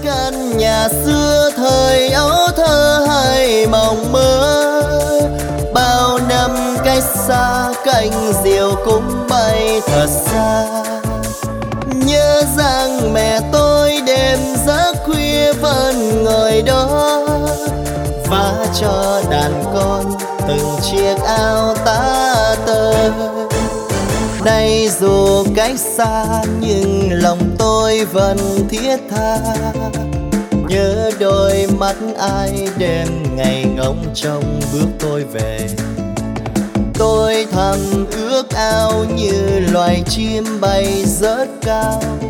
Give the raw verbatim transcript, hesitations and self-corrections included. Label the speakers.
Speaker 1: căn nhà xưa thời ấu thơ hay mộng mơ. Bao năm cách xa cánh diều cũng bay thật xa. Nhớ rằng mẹ tôi đêm giấc khuya vẫn ngồi đó vá cho đàn con từng chiếc áo tá tơi. Nay dù cách xa nhưng lòng tôi vẫn thiết tha, nhớ đôi mắt ai đêm ngày ngóng trông bước tôi về. Tôi thầm ước ao như loài chim bay rất cao,